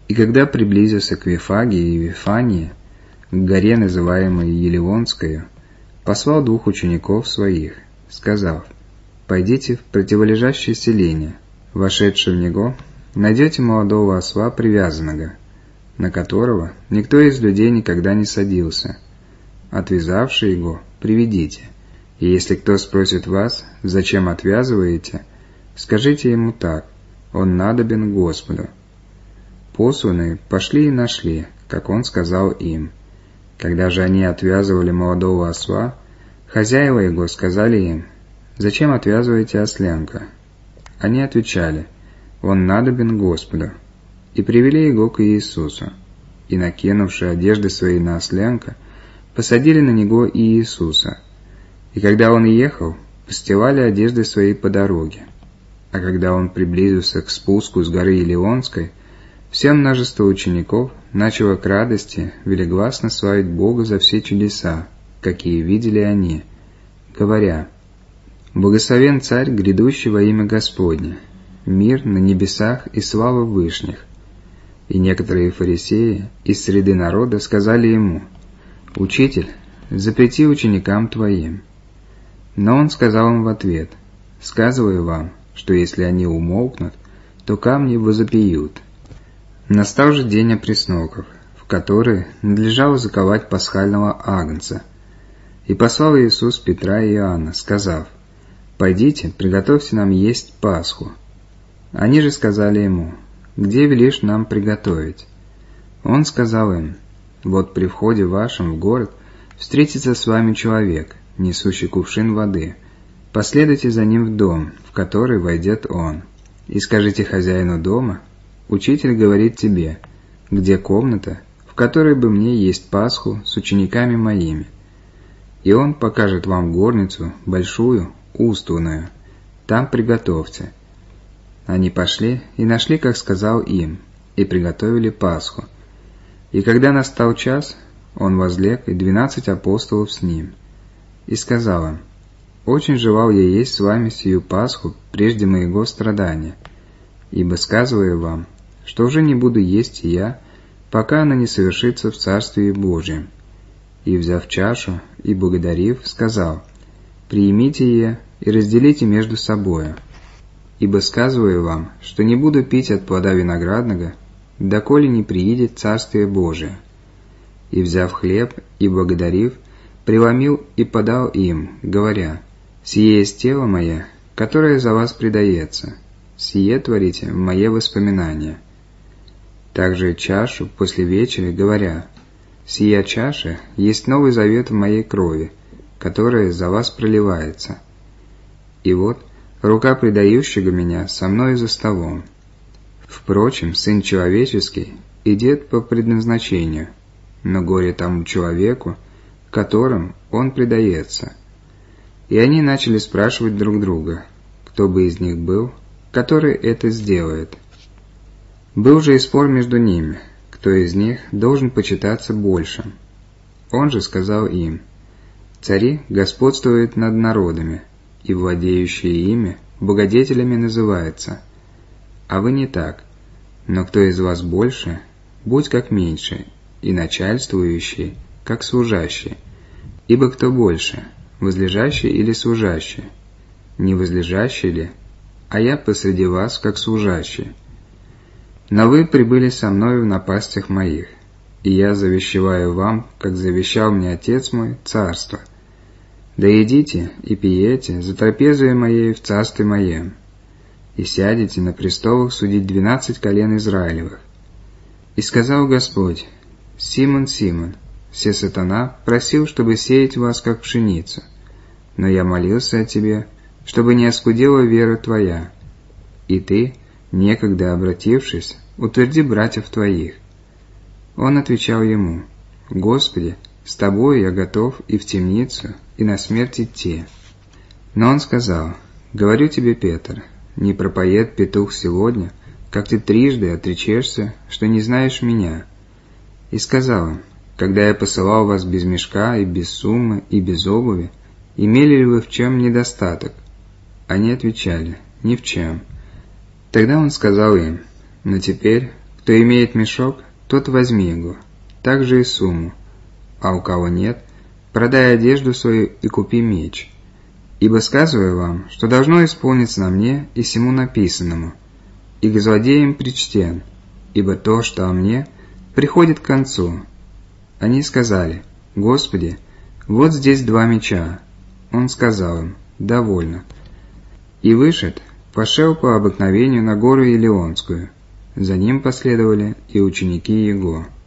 И когда приблизился к Вифаге и Вифании, к горе, называемой Елеонскою, послал 2 учеников своих, сказав: «Пойдите в противолежащее селение, вошедши в него, найдете молодого осла привязанного, на которого никто из людей никогда не садился. Отвязавши его, приведите, и если кто спросит вас, зачем отвязываете, скажите ему так: он надобен Господу». Посланные пошли и нашли, как он сказал им. Когда же они отвязывали молодого осла, хозяева его сказали им: «Зачем отвязываете осленка?» Они отвечали: «Он надобен Господу». И привели его к Иисусу, и, накинувши одежды свои на осленка, посадили на него и Иисуса. И когда он ехал, постилали одежды свои по дороге. А когда он приблизился к спуску с горы Елеонской, все множество учеников начало к радости велигласно славить Бога за все чудеса, какие видели они, говоря: «Благословен Царь, грядущий во имя Господне, мир на небесах и слава в вышних». И некоторые фарисеи из среды народа сказали ему: «Учитель, запрети ученикам твоим». Но он сказал им в ответ: «Сказываю вам, что если они умолкнут, то камни возопьют». Настал же день опресноков, в который надлежало заковать пасхального агнца. И послал Иисус Петра и Иоанна, сказав: «Пойдите, приготовьте нам есть Пасху». Они же сказали ему: «Где велишь нам приготовить?» Он сказал им: «Вот при входе вашем в город встретится с вами человек, несущий кувшин воды. Последуйте за ним в дом, в который войдет он, и скажите хозяину дома: Учитель говорит тебе: где комната, в которой бы мне есть Пасху с учениками моими? И он покажет вам горницу, большую, устланную. Там приготовьте». Они пошли и нашли, как сказал им, и приготовили Пасху. И когда настал час, он возлег, и 12 апостолов с ним. И сказал им: «Очень желал я есть с вами сию Пасху прежде моего страдания, ибо сказываю вам, что уже не буду есть и я, пока она не совершится в Царствии Божьем». И, взяв чашу и благодарив, сказал: «Приимите ее и разделите между собою. Ибо сказываю вам, что не буду пить от плода виноградного, доколе не приидет Царствие Божие». И, взяв хлеб и благодарив, преломил и подал им, говоря: «Сие есть тело мое, которое за вас предается. Сие творите в мое воспоминание». Также чашу после вечери, говоря: «Сия чаша есть новый завет в моей крови, которая за вас проливается. И вот рука предающего меня со мною за столом. Впрочем, Сын Человеческий идет по предназначению, но горе тому человеку, которым он предается». И они начали спрашивать друг друга, кто бы из них был, который это сделает. Был же и спор между ними, кто из них должен почитаться большим. Он же сказал им: «Цари господствуют над народами, и владеющие ими благодетелями называются. А вы не так, но кто из вас больше, будь как меньше, и начальствующий, как служащий. Ибо кто больше, возлежащий или служащий? Не возлежащий ли? А я посреди вас, как служащий. Но вы прибыли со мною в напастях моих, и я завещеваю вам, как завещал мне Отец мой, царство. Да едите и пиете за трапезою моей в царстве моем, и сядете на престолах судить 12 колен Израилевых». И сказал Господь: «Симон, Симон, се сатана просил, чтобы сеять вас, как пшеницу, но я молился о тебе, чтобы не оскудела вера твоя. И ты, некогда обратившись, утверди братьев твоих». Он отвечал ему: «Господи, с тобою я готов и в темницу, и на смерть идти». Но он сказал: «Говорю тебе, Петр, не пропоет петух сегодня, как ты трижды отречешься, что не знаешь меня». И сказал им: «Когда я посылал вас без мешка и без суммы и без обуви, имели ли вы в чем недостаток?» Они отвечали: «Ни в чем». Тогда он сказал им: «Но теперь Кто имеет мешок, тот возьми его, также и сумму, а у кого нет, продай одежду свою и купи меч. Ибо сказываю вам, что должно исполниться на мне и сему написанному, и к злодеям причтен, ибо то, что о мне, приходит к концу». Они сказали: «Господи, вот здесь 2 меча». Он сказал им: «Довольно». И вышед, пошел по обыкновению на гору Илионскую. За ним последовали и ученики его.